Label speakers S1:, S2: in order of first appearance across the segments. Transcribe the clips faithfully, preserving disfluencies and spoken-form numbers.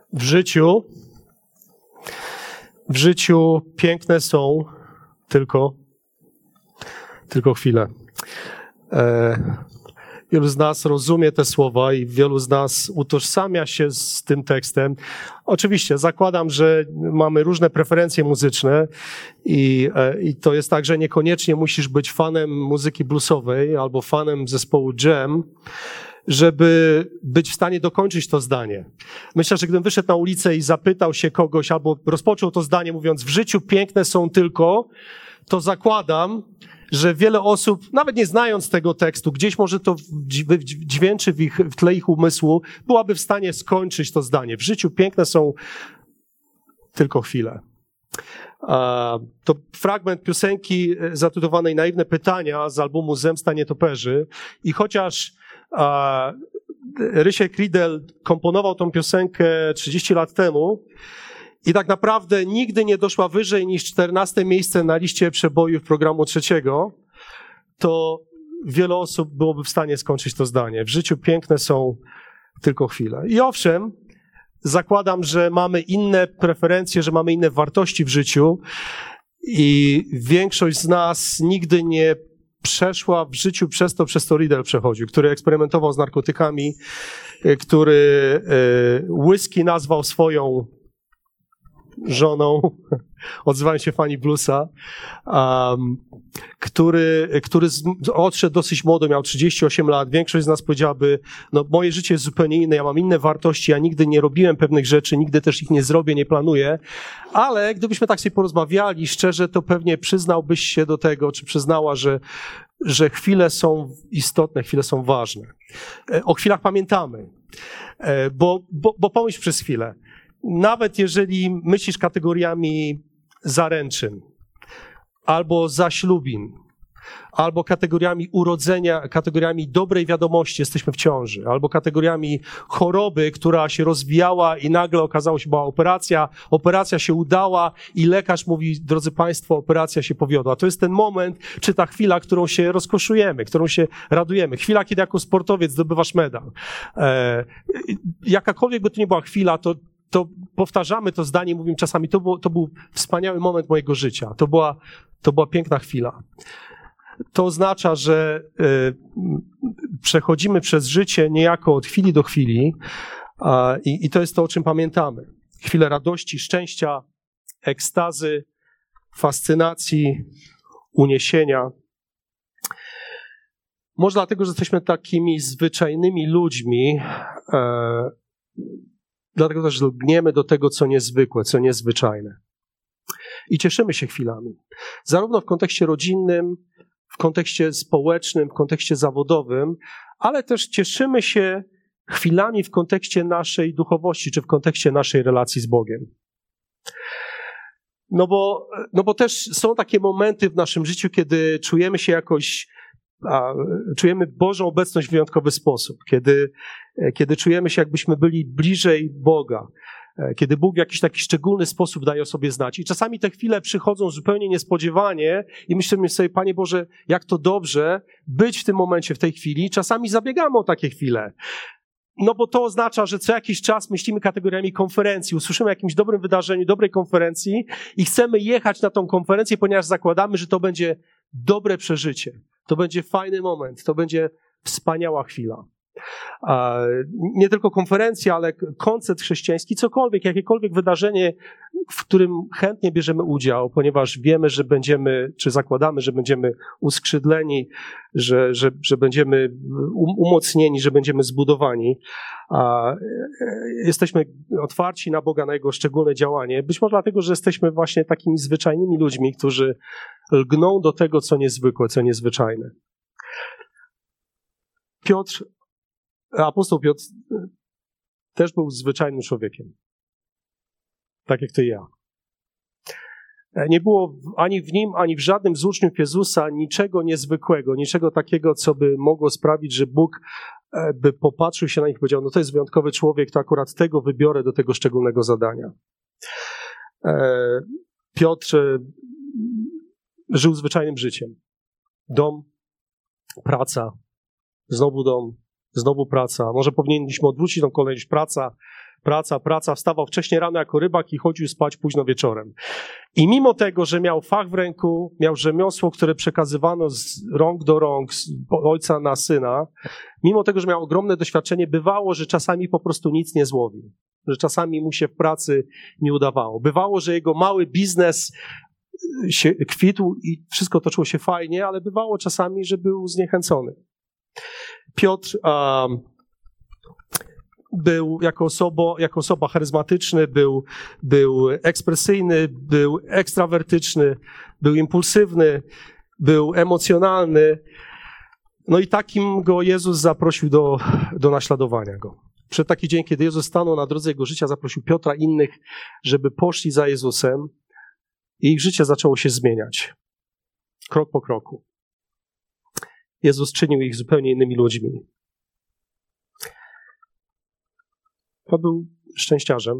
S1: W życiu, w życiu piękne są tylko, tylko chwile. E, wielu z nas rozumie te słowa i wielu z nas utożsamia się z tym tekstem. Oczywiście zakładam, że mamy różne preferencje muzyczne i, e, i to jest tak, że niekoniecznie musisz być fanem muzyki bluesowej albo fanem zespołu Jam, żeby być w stanie dokończyć to zdanie. Myślę, że gdybym wyszedł na ulicę i zapytał się kogoś, albo rozpoczął to zdanie mówiąc, w życiu piękne są tylko, to zakładam, że wiele osób, nawet nie znając tego tekstu, gdzieś może to dźwięczy w, ich, w tle ich umysłu, byłaby w stanie skończyć to zdanie. W życiu piękne są tylko chwile. To fragment piosenki zatytułowanej Naiwne pytania z albumu Zemsta nietoperzy i chociaż Rysiek Riedel komponował tą piosenkę trzydzieści lat temu i tak naprawdę nigdy nie doszła wyżej niż czternaste miejsce na liście przebojów programu trzeciego, to wiele osób byłoby w stanie skończyć to zdanie. W życiu piękne są tylko chwile. I owszem, zakładam, że mamy inne preferencje, że mamy inne wartości w życiu i większość z nas nigdy nie przeszła w życiu przez to, przez to Riedel przechodził, który eksperymentował z narkotykami, który whisky nazwał swoją żoną, odzywają się fani bluesa, um, który, który z, odszedł dosyć młodo, miał trzydzieści osiem lat. Większość z nas powiedziałaby, no moje życie jest zupełnie inne, ja mam inne wartości, ja nigdy nie robiłem pewnych rzeczy, nigdy też ich nie zrobię, nie planuję, ale gdybyśmy tak sobie porozmawiali szczerze, to pewnie przyznałbyś się do tego, czy przyznała, że, że chwile są istotne, chwile są ważne. O chwilach pamiętamy, bo, bo, bo pomyśl przez chwilę. Nawet jeżeli myślisz kategoriami zaręczyn, albo zaślubin, albo kategoriami urodzenia, kategoriami dobrej wiadomości, jesteśmy w ciąży, albo kategoriami choroby, która się rozwijała i nagle okazało się, była operacja, operacja się udała i lekarz mówi, drodzy Państwo, operacja się powiodła. To jest ten moment, czy ta chwila, którą się rozkoszujemy, którą się radujemy. Chwila, kiedy jako sportowiec zdobywasz medal. E, jakakolwiek by to nie była chwila, to to powtarzamy to zdanie, mówimy czasami, to, było, to był wspaniały moment mojego życia. To była, to była piękna chwila. To oznacza, że y, przechodzimy przez życie niejako od chwili do chwili a, i, i to jest to, o czym pamiętamy. Chwile radości, szczęścia, ekstazy, fascynacji, uniesienia. Może dlatego, że jesteśmy takimi zwyczajnymi ludźmi, e, dlatego też lgniemy do tego, co niezwykłe, co niezwyczajne. I cieszymy się chwilami. Zarówno w kontekście rodzinnym, w kontekście społecznym, w kontekście zawodowym, ale też cieszymy się chwilami w kontekście naszej duchowości, czy w kontekście naszej relacji z Bogiem. No bo, no bo też są takie momenty w naszym życiu, kiedy czujemy się jakoś A, czujemy Bożą obecność w wyjątkowy sposób, kiedy, kiedy czujemy się, jakbyśmy byli bliżej Boga, kiedy Bóg w jakiś taki szczególny sposób daje o sobie znać. I czasami te chwile przychodzą zupełnie niespodziewanie i myślimy sobie, Panie Boże, jak to dobrze być w tym momencie, w tej chwili. Czasami zabiegamy o takie chwile. No bo to oznacza, że co jakiś czas myślimy kategoriami konferencji, usłyszymy o jakimś dobrym wydarzeniu, dobrej konferencji i chcemy jechać na tą konferencję, ponieważ zakładamy, że to będzie dobre przeżycie. To będzie fajny moment, to będzie wspaniała chwila. Nie tylko konferencja, ale koncert chrześcijański, cokolwiek, jakiekolwiek wydarzenie, w którym chętnie bierzemy udział, ponieważ wiemy, że będziemy, czy zakładamy, że będziemy uskrzydleni, że, że, że będziemy umocnieni, że będziemy zbudowani. Jesteśmy otwarci na Boga, na Jego szczególne działanie. Być może dlatego, że jesteśmy właśnie takimi zwyczajnymi ludźmi, którzy lgną do tego, co niezwykłe, co niezwyczajne. Piotr Apostoł Piotr też był zwyczajnym człowiekiem. Tak jak ty i ja. Nie było ani w nim, ani w żadnym z uczniów Jezusa niczego niezwykłego, niczego takiego, co by mogło sprawić, że Bóg by popatrzył się na nich i powiedział, no to jest wyjątkowy człowiek, to akurat tego wybiorę do tego szczególnego zadania. Piotr żył zwyczajnym życiem. Dom, praca, znowu dom, znowu praca. Może powinniśmy odwrócić tą kolejność. Praca, praca, praca, wstawał wcześnie rano jako rybak i chodził spać późno wieczorem. I mimo tego, że miał fach w ręku, miał rzemiosło, które przekazywano z rąk do rąk, z ojca na syna, mimo tego, że miał ogromne doświadczenie, bywało, że czasami po prostu nic nie złowił, że czasami mu się w pracy nie udawało. Bywało, że jego mały biznes się kwitł i wszystko toczyło się fajnie, ale bywało czasami, że był zniechęcony. Piotr um, był jako, osobo, jako osoba charyzmatyczny, był, był ekspresyjny, był ekstrawertyczny, był impulsywny, był emocjonalny. No i takim go Jezus zaprosił do, do naśladowania go. Przed taki dzień, kiedy Jezus stanął na drodze jego życia, zaprosił Piotra i innych, żeby poszli za Jezusem i ich życie zaczęło się zmieniać. Krok po kroku. Jezus czynił ich zupełnie innymi ludźmi. To był szczęściarzem.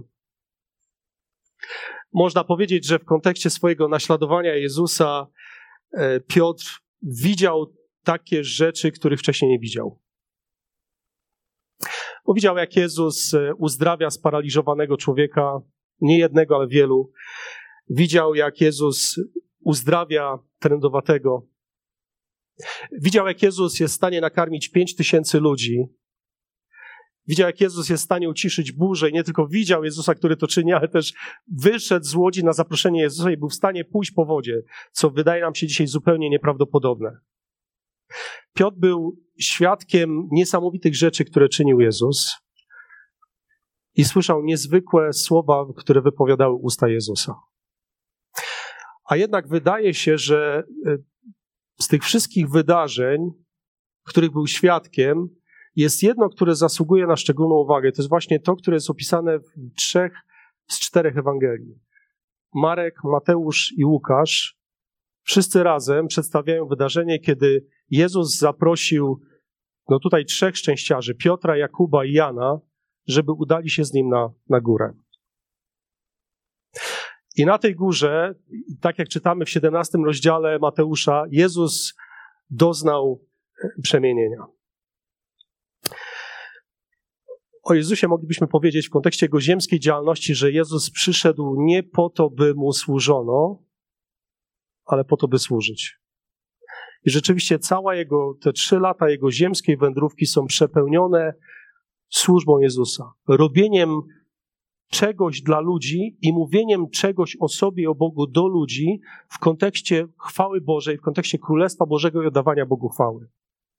S1: Można powiedzieć, że w kontekście swojego naśladowania Jezusa Piotr widział takie rzeczy, których wcześniej nie widział. Bo widział, jak Jezus uzdrawia sparaliżowanego człowieka, nie jednego, ale wielu. Widział, jak Jezus uzdrawia trędowatego. Widział, jak Jezus jest w stanie nakarmić pięć tysięcy ludzi. Widział, jak Jezus jest w stanie uciszyć burzę i nie tylko widział Jezusa, który to czyni, ale też wyszedł z łodzi na zaproszenie Jezusa i był w stanie pójść po wodzie, co wydaje nam się dzisiaj zupełnie nieprawdopodobne. Piotr był świadkiem niesamowitych rzeczy, które czynił Jezus i słyszał niezwykłe słowa, które wypowiadały usta Jezusa. A jednak wydaje się, że z tych wszystkich wydarzeń, których był świadkiem, jest jedno, które zasługuje na szczególną uwagę. To jest właśnie to, które jest opisane w trzech z czterech Ewangelii. Marek, Mateusz i Łukasz wszyscy razem przedstawiają wydarzenie, kiedy Jezus zaprosił no tutaj trzech szczęściarzy, Piotra, Jakuba i Jana, żeby udali się z nim na, na górę. I na tej górze, tak jak czytamy w siedemnastym rozdziale Mateusza, Jezus doznał przemienienia. O Jezusie moglibyśmy powiedzieć w kontekście Jego ziemskiej działalności, że Jezus przyszedł nie po to, by Mu służono, ale po to, by służyć. I rzeczywiście cała Jego, te trzy lata Jego ziemskiej wędrówki są przepełnione służbą Jezusa. Robieniem czegoś dla ludzi i mówieniem czegoś o sobie i o Bogu do ludzi w kontekście chwały Bożej, w kontekście Królestwa Bożego i oddawania Bogu chwały.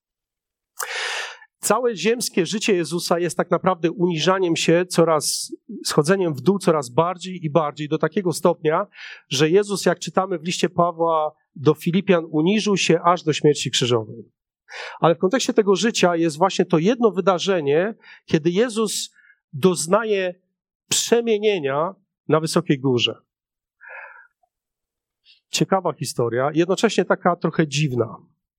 S1: Całe ziemskie życie Jezusa jest tak naprawdę uniżaniem się coraz, schodzeniem w dół coraz bardziej i bardziej do takiego stopnia, że Jezus, jak czytamy w liście Pawła do Filipian, uniżył się aż do śmierci krzyżowej. Ale w kontekście tego życia jest właśnie to jedno wydarzenie, kiedy Jezus doznaje przemienienia na wysokiej górze. Ciekawa historia, jednocześnie taka trochę dziwna.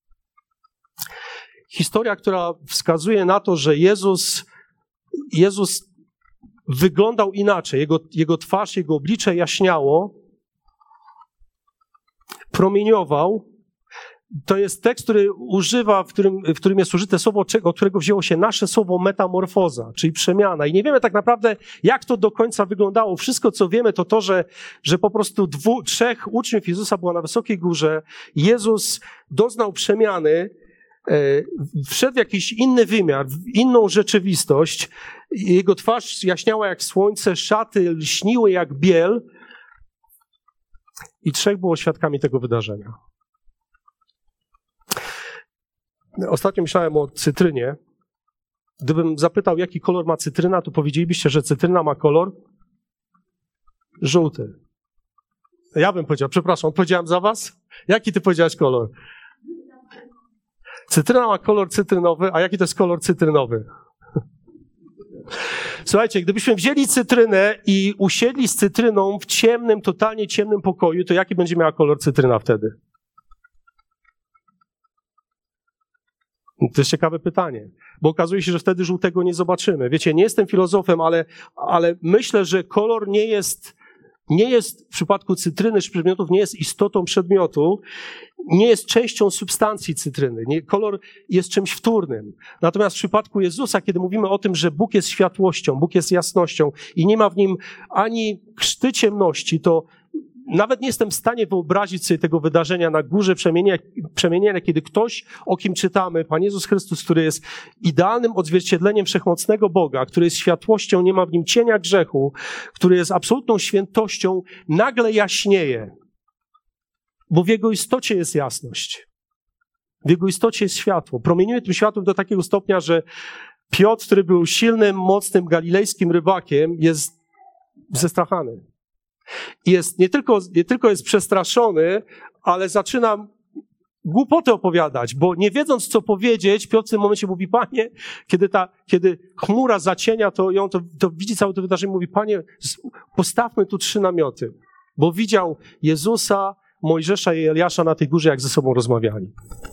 S1: Historia, która wskazuje na to, że Jezus, Jezus wyglądał inaczej. Jego, jego twarz, jego oblicze jaśniało, promieniował. To jest tekst, który używa, w którym, w którym jest użyte słowo, od którego wzięło się nasze słowo metamorfoza, czyli przemiana. I nie wiemy tak naprawdę, jak to do końca wyglądało. Wszystko, co wiemy, to to, że, że po prostu dwu, trzech uczniów Jezusa było na wysokiej górze. Jezus doznał przemiany, wszedł w jakiś inny wymiar, w inną rzeczywistość. Jego twarz jaśniała jak słońce, szaty lśniły jak biel. I trzech było świadkami tego wydarzenia. Ostatnio myślałem o cytrynie. Gdybym zapytał, jaki kolor ma cytryna, to powiedzielibyście, że cytryna ma kolor żółty. Ja bym powiedział, przepraszam, odpowiedziałem za was? Jaki ty powiedziałeś kolor? Cytryna ma kolor cytrynowy, a jaki to jest kolor cytrynowy? Słuchajcie, gdybyśmy wzięli cytrynę i usiedli z cytryną w ciemnym, totalnie ciemnym pokoju, to jaki będzie miała kolor cytryna wtedy? To jest ciekawe pytanie, bo okazuje się, że wtedy żółtego nie zobaczymy. Wiecie, nie jestem filozofem, ale, ale myślę, że kolor nie jest nie jest w przypadku cytryny czy przedmiotów, nie jest istotą przedmiotu, nie jest częścią substancji cytryny. Nie, kolor jest czymś wtórnym. Natomiast w przypadku Jezusa, kiedy mówimy o tym, że Bóg jest światłością, Bóg jest jasnością i nie ma w nim ani krzty ciemności, to nawet nie jestem w stanie wyobrazić sobie tego wydarzenia na górze przemienienia, przemienienia, kiedy ktoś, o kim czytamy, Pan Jezus Chrystus, który jest idealnym odzwierciedleniem wszechmocnego Boga, który jest światłością, nie ma w nim cienia grzechu, który jest absolutną świętością, nagle jaśnieje. Bo w jego istocie jest jasność. W jego istocie jest światło. Promieniuje tym światłem do takiego stopnia, że Piotr, który był silnym, mocnym, galilejskim rybakiem, jest zestrachany. I jest, nie tylko, nie tylko jest przestraszony, ale zaczyna głupoty opowiadać, bo nie wiedząc, co powiedzieć, Piotr w tym momencie mówi, Panie, kiedy ta, kiedy chmura zacienia, to ją to, to widzi całe to wydarzenie, mówi, Panie, postawmy tu trzy namioty, bo widział Jezusa, Mojżesza i Eliasza na tej górze, jak ze sobą rozmawiali.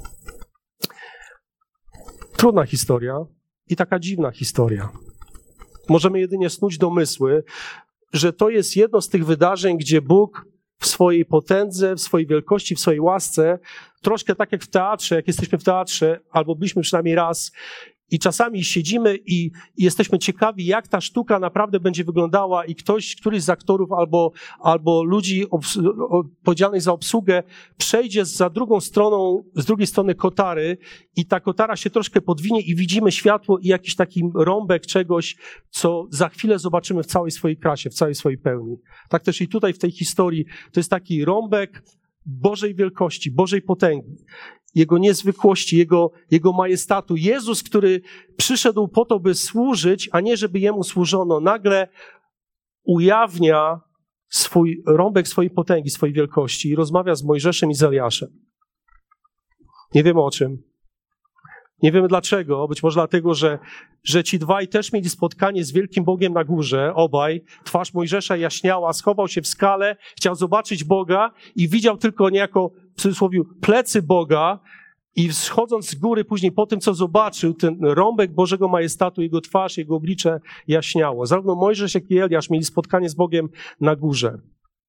S1: Trudna historia i taka dziwna historia. Możemy jedynie snuć domysły, że to jest jedno z tych wydarzeń, gdzie Bóg w swojej potędze, w swojej wielkości, w swojej łasce, troszkę tak jak w teatrze, jak jesteśmy w teatrze, albo byliśmy przynajmniej raz, i czasami siedzimy i, i jesteśmy ciekawi, jak ta sztuka naprawdę będzie wyglądała i ktoś, któryś z aktorów albo, albo ludzi obs- odpowiedzialnych za obsługę przejdzie za drugą stroną, z drugiej strony kotary i ta kotara się troszkę podwinie i widzimy światło i jakiś taki rąbek czegoś, co za chwilę zobaczymy w całej swojej krasie, w całej swojej pełni. Tak też i tutaj w tej historii to jest taki rąbek Bożej wielkości, Bożej potęgi. Jego niezwykłości, Jego, Jego majestatu. Jezus, który przyszedł po to, by służyć, a nie żeby Jemu służono, nagle ujawnia swój rąbek swojej potęgi, swojej wielkości i rozmawia z Mojżeszem i z Eliaszem. Nie wiemy o czym. Nie wiemy dlaczego. Być może dlatego, że, że ci dwaj też mieli spotkanie z wielkim Bogiem na górze, obaj. Twarz Mojżesza jaśniała, schował się w skale, chciał zobaczyć Boga i widział tylko niejako, w cudzysłowie, plecy Boga i schodząc z góry później po tym, co zobaczył, ten rąbek Bożego majestatu, jego twarz, jego oblicze jaśniało. Zarówno Mojżesz, jak i Eliasz mieli spotkanie z Bogiem na górze.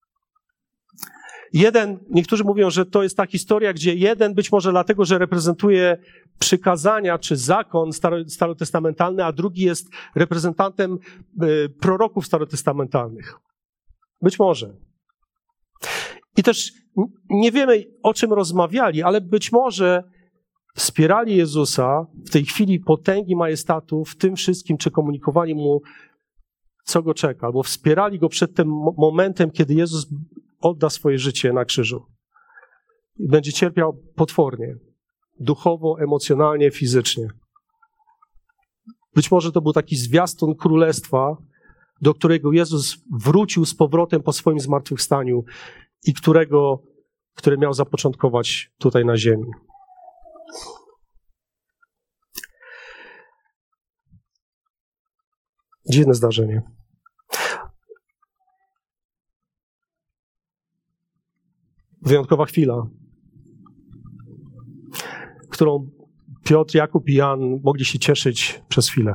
S1: Jeden, niektórzy mówią, że to jest ta historia, gdzie jeden być może dlatego, że reprezentuje przykazania czy zakon staro, starotestamentalny, a drugi jest reprezentantem y, proroków starotestamentalnych. Być może. I też nie wiemy, o czym rozmawiali, ale być może wspierali Jezusa w tej chwili potęgi majestatu w tym wszystkim, czy komunikowali Mu, co Go czeka, albo wspierali Go przed tym momentem, kiedy Jezus odda swoje życie na krzyżu. I będzie cierpiał potwornie. Duchowo, emocjonalnie, fizycznie. Być może to był taki zwiastun królestwa, do którego Jezus wrócił z powrotem po swoim zmartwychwstaniu i którego, które miał zapoczątkować tutaj na ziemi. Dziwne zdarzenie. Wyjątkowa chwila, którą Piotr, Jakub i Jan mogli się cieszyć przez chwilę.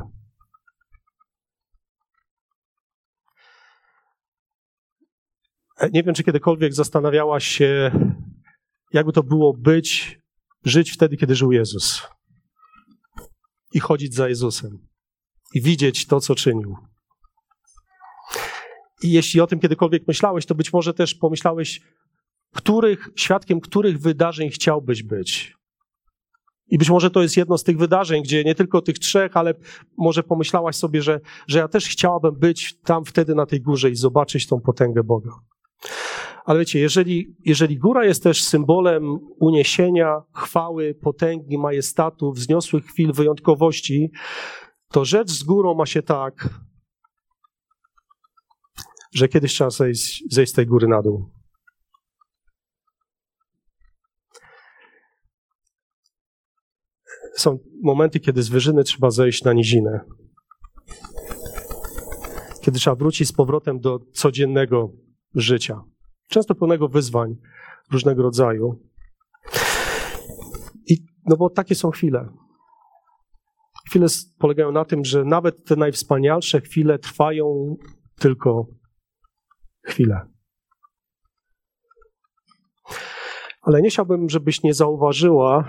S1: Nie wiem, czy kiedykolwiek zastanawiałaś się, jakby to było być, żyć wtedy, kiedy żył Jezus. I chodzić za Jezusem. I widzieć to, co czynił. I jeśli o tym kiedykolwiek myślałeś, to być może też pomyślałeś, których, świadkiem których wydarzeń chciałbyś być. I być może to jest jedno z tych wydarzeń, gdzie nie tylko tych trzech, ale może pomyślałaś sobie, że, że ja też chciałabym być tam wtedy na tej górze i zobaczyć tą potęgę Boga. Ale wiecie, jeżeli, jeżeli góra jest też symbolem uniesienia, chwały, potęgi, majestatu, wzniosłych chwil, wyjątkowości, to rzecz z górą ma się tak, że kiedyś trzeba zejść, zejść z tej góry na dół. Są momenty, kiedy z wyżyny trzeba zejść na nizinę. Kiedy trzeba wrócić z powrotem do codziennego życia. Często pełnego wyzwań różnego rodzaju. I, no bo takie są chwile. Chwile polegają na tym, że nawet te najwspanialsze chwile trwają tylko chwilę. Ale nie chciałbym, żebyś nie zauważyła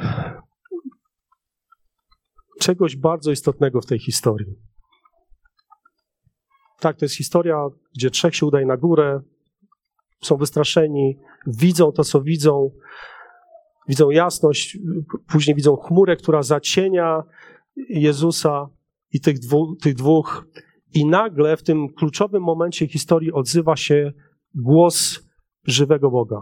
S1: czegoś bardzo istotnego w tej historii. Tak, to jest historia, gdzie trzech się udaje na górę, są wystraszeni, widzą to, co widzą, widzą jasność, później widzą chmurę, która zacienia Jezusa i tych, dwu, tych dwóch. I nagle w tym kluczowym momencie historii odzywa się głos żywego Boga.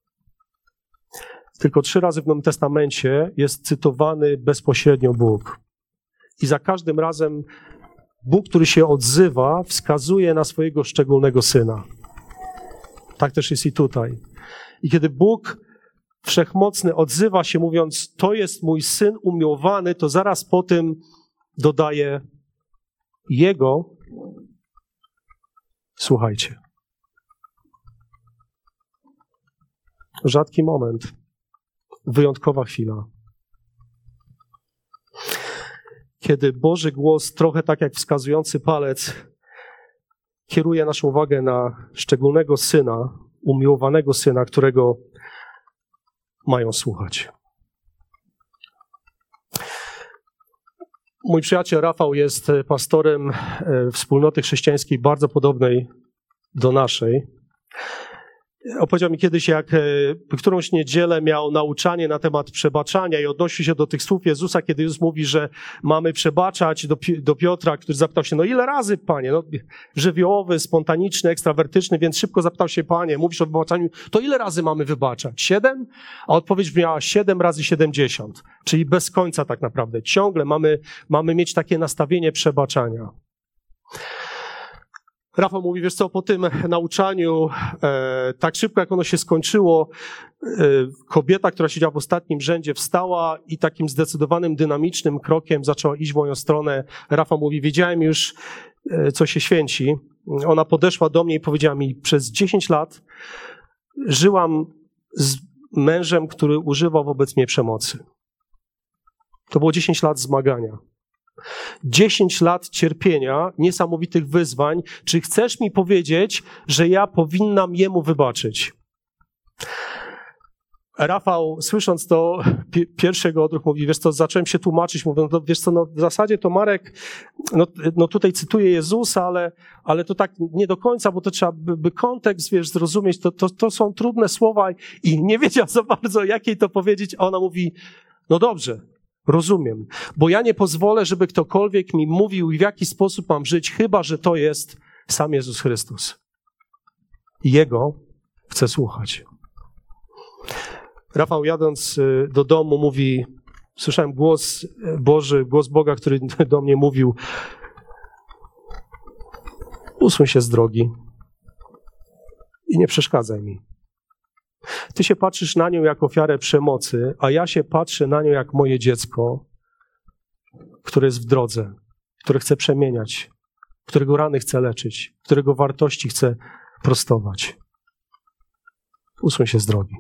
S1: Tylko trzy razy w Nowym Testamencie jest cytowany bezpośrednio Bóg. I za każdym razem Bóg, który się odzywa, wskazuje na swojego szczególnego Syna. Tak też jest i tutaj. I kiedy Bóg Wszechmocny odzywa się mówiąc, to jest mój Syn umiłowany, to zaraz po tym dodaje Jego. Słuchajcie. Rzadki moment. Wyjątkowa chwila. Kiedy Boży głos, trochę tak jak wskazujący palec, kieruje naszą uwagę na szczególnego Syna, umiłowanego Syna, którego mają słuchać. Mój przyjaciel Rafał jest pastorem wspólnoty chrześcijańskiej bardzo podobnej do naszej. Opowiedział mi kiedyś, jak którąś niedzielę miał nauczanie na temat przebaczania i odnosił się do tych słów Jezusa, kiedy Jezus mówi, że mamy przebaczać, do, do Piotra, który zapytał się, no ile razy, Panie? No, żywiołowy, spontaniczny, ekstrawertyczny, więc szybko zapytał się, Panie, mówisz o wybaczaniu, to ile razy mamy wybaczać? Siedem? A odpowiedź brzmiała siedem razy siedemdziesiąt, czyli bez końca tak naprawdę. Ciągle mamy, mamy mieć takie nastawienie przebaczania. Rafał mówi, wiesz co, po tym nauczaniu, e, tak szybko jak ono się skończyło, e, kobieta, która siedziała w ostatnim rzędzie, wstała i takim zdecydowanym, dynamicznym krokiem zaczęła iść w moją stronę. Rafał mówi, wiedziałem już, e, co się święci. Ona podeszła do mnie i powiedziała mi, przez dziesięć lat żyłam z mężem, który używał wobec mnie przemocy. To było dziesięć lat zmagania. Dziesięć lat cierpienia, niesamowitych wyzwań. Czy chcesz mi powiedzieć, że ja powinnam jemu wybaczyć? Rafał, słysząc to, pi- pierwszego odruch mówi, wiesz co, zacząłem się tłumaczyć, mówiąc, no, wiesz co, no, w zasadzie to Marek, no, no tutaj cytuję Jezusa, ale, ale to tak nie do końca, bo to trzeba by, by kontekst, wiesz, zrozumieć, to, to, to są trudne słowa i nie wiedział za bardzo, jak jej to powiedzieć, a ona mówi, no dobrze, rozumiem, bo ja nie pozwolę, żeby ktokolwiek mi mówił, w jaki sposób mam żyć, chyba że to jest sam Jezus Chrystus. Jego chcę słuchać. Rafał jadąc do domu mówi, słyszałem głos Boży, głos Boga, który do mnie mówił, usuń się z drogi i nie przeszkadzaj mi. Ty się patrzysz na nią jak ofiarę przemocy, a ja się patrzę na nią jak moje dziecko, które jest w drodze, które chcę przemieniać, którego rany chcę leczyć, którego wartości chcę prostować. Usuń się z drogi.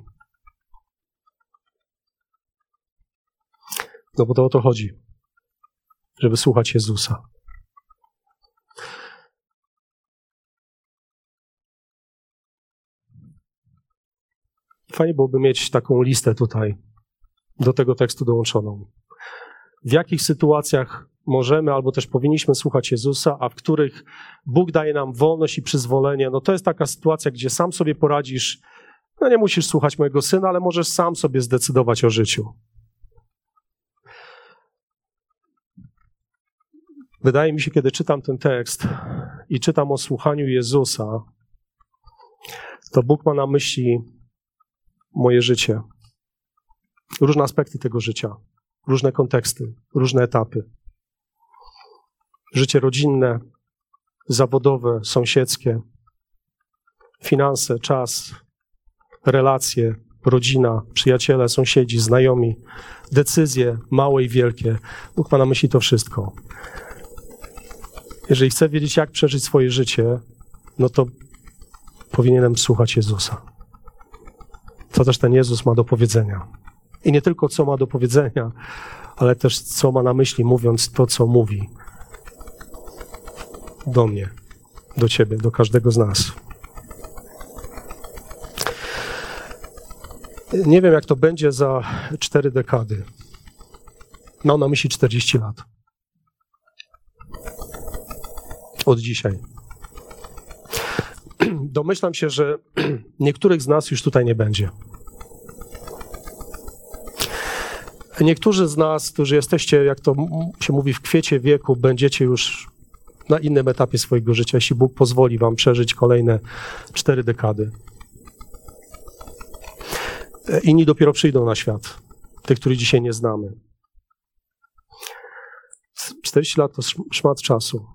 S1: No bo to o to chodzi, żeby słuchać Jezusa. Fajnie byłoby mieć taką listę tutaj, do tego tekstu dołączoną. W jakich sytuacjach możemy albo też powinniśmy słuchać Jezusa, a w których Bóg daje nam wolność i przyzwolenie. No to jest taka sytuacja, gdzie sam sobie poradzisz, no nie musisz słuchać mojego Syna, ale możesz sam sobie zdecydować o życiu. Wydaje mi się, kiedy czytam ten tekst i czytam o słuchaniu Jezusa, to Bóg ma na myśli moje życie. Różne aspekty tego życia, różne konteksty, różne etapy. Życie rodzinne, zawodowe, sąsiedzkie, finanse, czas, relacje, rodzina, przyjaciele, sąsiedzi, znajomi, decyzje małe i wielkie. Bóg ma na myśli to wszystko. Jeżeli chcę wiedzieć, jak przeżyć swoje życie, no to powinienem słuchać Jezusa. Co też ten Jezus ma do powiedzenia. I nie tylko co ma do powiedzenia, ale też co ma na myśli, mówiąc to, co mówi do mnie, do ciebie, do każdego z nas. Nie wiem, jak to będzie za cztery dekady. Mam na myśli czterdzieści lat. Od dzisiaj. Domyślam się, że niektórych z nas już tutaj nie będzie. Niektórzy z nas, którzy jesteście, jak to się mówi, w kwiecie wieku, będziecie już na innym etapie swojego życia, jeśli Bóg pozwoli wam przeżyć kolejne cztery dekady. Inni dopiero przyjdą na świat, tych, których dzisiaj nie znamy. czterdzieści lat to szmat czasu.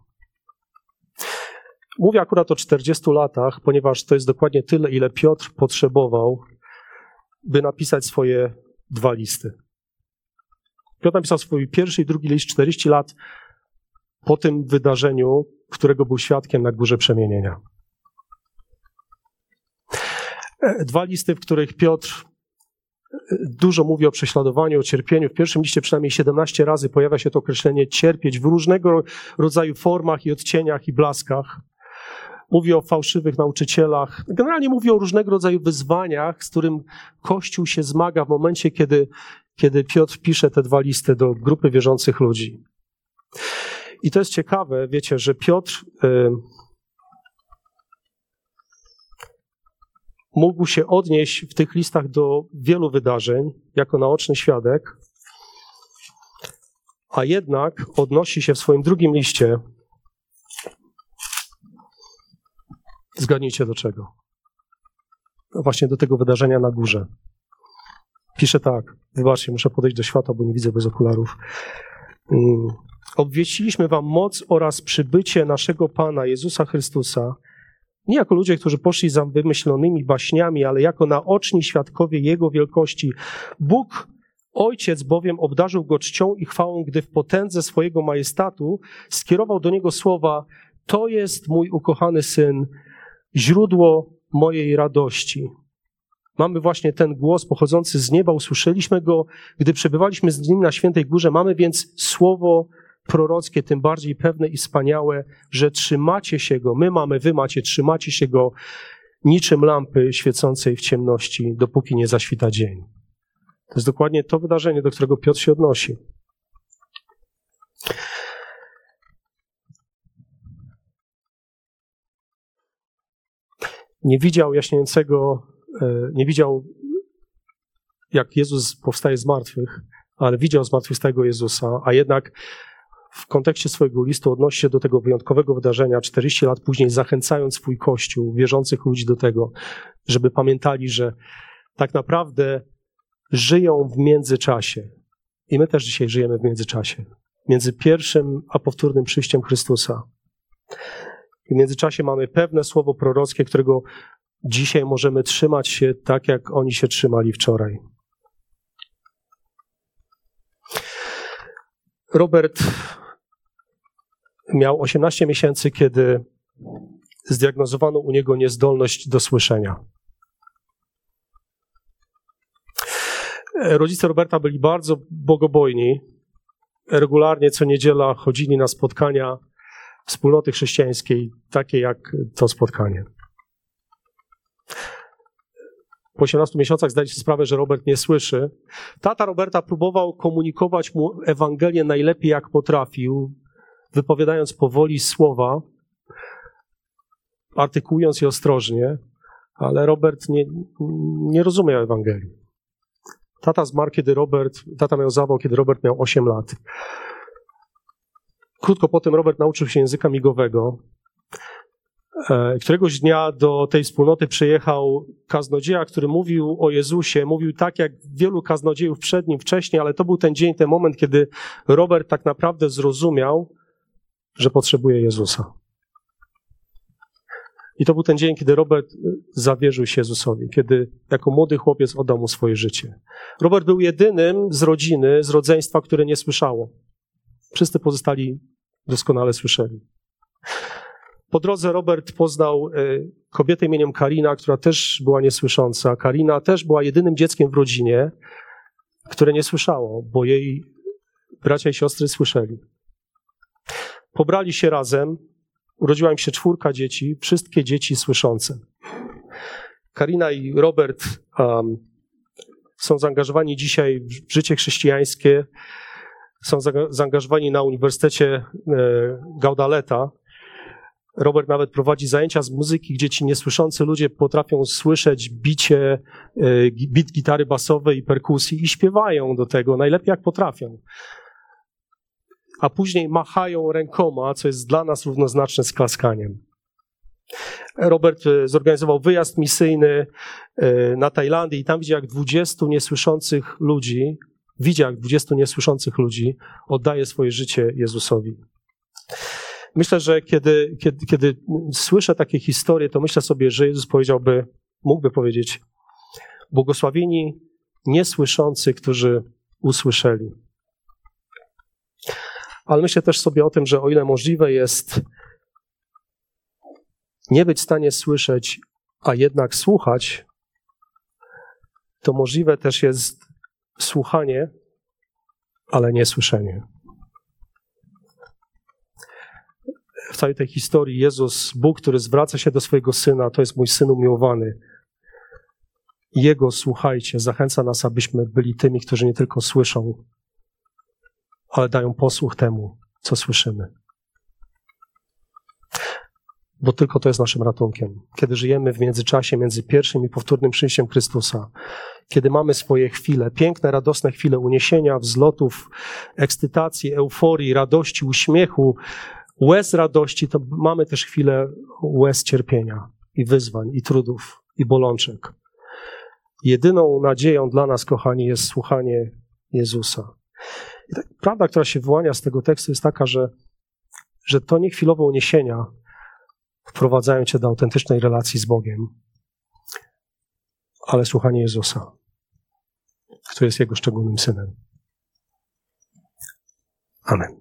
S1: Mówię akurat o czterdziestu latach, ponieważ to jest dokładnie tyle, ile Piotr potrzebował, by napisać swoje dwa listy. Piotr napisał swój pierwszy i drugi list czterdzieści lat po tym wydarzeniu, którego był świadkiem na Górze Przemienienia. Dwa listy, w których Piotr dużo mówi o prześladowaniu, o cierpieniu. W pierwszym liście przynajmniej siedemnaście razy pojawia się to określenie cierpieć w różnego rodzaju formach i odcieniach i blaskach. Mówi o fałszywych nauczycielach. Generalnie mówi o różnego rodzaju wyzwaniach, z którym Kościół się zmaga w momencie, kiedy, kiedy Piotr pisze te dwa listy do grupy wierzących ludzi. I to jest ciekawe, wiecie, że Piotr y, mógł się odnieść w tych listach do wielu wydarzeń jako naoczny świadek, a jednak odnosi się w swoim drugim liście, zgadnijcie do czego? No właśnie do tego wydarzenia na górze. Pisze tak, wybaczcie, muszę podejść do światła, bo nie widzę bez okularów. Um, Obwieściliśmy wam moc oraz przybycie naszego Pana Jezusa Chrystusa, nie jako ludzie, którzy poszli za wymyślonymi baśniami, ale jako naoczni świadkowie Jego wielkości. Bóg, Ojciec bowiem obdarzył Go czcią i chwałą, gdy w potędze swojego majestatu skierował do Niego słowa: to jest mój ukochany Syn, źródło mojej radości. Mamy właśnie ten głos pochodzący z nieba, usłyszeliśmy Go, gdy przebywaliśmy z Nim na Świętej Górze. Mamy więc słowo prorockie, tym bardziej pewne i wspaniałe, że trzymacie się Go, my mamy, wy macie, trzymacie się Go niczym lampy świecącej w ciemności, dopóki nie zaświta dzień. To jest dokładnie to wydarzenie, do którego Piotr się odnosi. Nie widział jaśniejącego, nie widział, jak Jezus powstaje z martwych, ale widział zmartwychwstałego Jezusa, a jednak w kontekście swojego listu odnosi się do tego wyjątkowego wydarzenia czterdzieści lat później, zachęcając swój Kościół, wierzących ludzi do tego, żeby pamiętali, że tak naprawdę żyją w międzyczasie. I my też dzisiaj żyjemy w międzyczasie. Między pierwszym a powtórnym przyjściem Chrystusa. I w międzyczasie mamy pewne słowo prorockie, którego dzisiaj możemy trzymać się tak, jak oni się trzymali wczoraj. Robert miał osiemnaście miesięcy, kiedy zdiagnozowano u niego niezdolność do słyszenia. Rodzice Roberta byli bardzo bogobojni. Regularnie co niedziela chodzili na spotkania wspólnoty chrześcijańskiej, takie jak to spotkanie. Po osiemnastu miesiącach zdaje się sprawę, że Robert nie słyszy. Tata Roberta próbował komunikować mu Ewangelię najlepiej jak potrafił, wypowiadając powoli słowa, artykułując je ostrożnie, ale Robert nie, nie rozumiał Ewangelii. Tata zmarł, kiedy Robert, tata miał zawał, kiedy Robert miał osiem lat. Krótko potem Robert nauczył się języka migowego. Któregoś dnia do tej wspólnoty przyjechał kaznodzieja, który mówił o Jezusie. Mówił tak, jak wielu kaznodziejów przed nim wcześniej, ale to był ten dzień, ten moment, kiedy Robert tak naprawdę zrozumiał, że potrzebuje Jezusa. I to był ten dzień, kiedy Robert zawierzył się Jezusowi, kiedy jako młody chłopiec oddał mu swoje życie. Robert był jedynym z rodziny, z rodzeństwa, które nie słyszało. Wszyscy pozostali doskonale słyszeli. Po drodze Robert poznał kobietę imieniem Karina, która też była niesłysząca. Karina też była jedynym dzieckiem w rodzinie, które nie słyszało, bo jej bracia i siostry słyszeli. Pobrali się razem, urodziła im się czwórka dzieci, wszystkie dzieci słyszące. Karina i Robert um, są zaangażowani dzisiaj w życie chrześcijańskie, są zaangażowani na Uniwersytecie Gaudaleta. Robert nawet prowadzi zajęcia z muzyki, gdzie ci niesłyszący ludzie potrafią słyszeć bicie, bit gitary basowej i perkusji i śpiewają do tego najlepiej jak potrafią. A później machają rękoma, co jest dla nas równoznaczne z klaskaniem. Robert zorganizował wyjazd misyjny na Tajlandię i tam widział, jak dwudziestu niesłyszących ludzi, widział, jak dwudziestu niesłyszących ludzi oddaje swoje życie Jezusowi. Myślę, że kiedy, kiedy, kiedy słyszę takie historie, to myślę sobie, że Jezus powiedziałby, mógłby powiedzieć, błogosławieni niesłyszący, którzy usłyszeli. Ale myślę też sobie o tym, że o ile możliwe jest nie być w stanie słyszeć, a jednak słuchać, to możliwe też jest słuchanie, ale nie słyszenie. W całej tej historii Jezus, Bóg, który zwraca się do swojego Syna, to jest mój Syn umiłowany. Jego słuchajcie, zachęca nas, abyśmy byli tymi, którzy nie tylko słyszą, ale dają posłuch temu, co słyszymy. Bo tylko to jest naszym ratunkiem. Kiedy żyjemy w międzyczasie między pierwszym i powtórnym przyjściem Chrystusa, kiedy mamy swoje chwile, piękne, radosne chwile uniesienia, wzlotów, ekscytacji, euforii, radości, uśmiechu, łez radości, to mamy też chwilę łez cierpienia i wyzwań, i trudów, i bolączek. Jedyną nadzieją dla nas, kochani, jest słuchanie Jezusa. I tak, prawda, która się wyłania z tego tekstu, jest taka, że, że to nie chwilowe uniesienia wprowadzają cię do autentycznej relacji z Bogiem, ale słuchanie Jezusa, który jest Jego szczególnym Synem. Amen.